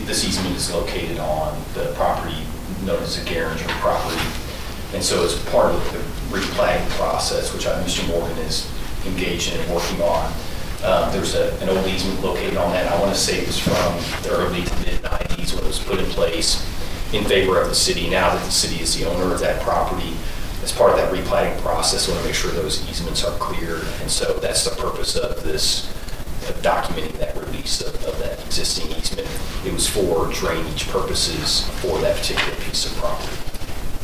this easement is located on the property known as the Garinger property. And so as part of the replanting process, which Mr. Morgan is engaged in and working on, there's an old easement located on that. I want to say it was from the early to mid-90s when it was put in place in favor of the city. Now that the city is the owner of that property, as part of that replanting process, I want to make sure those easements are cleared. And so that's the purpose of this, documenting that release of that existing easement. It was for drainage purposes for that particular piece of property.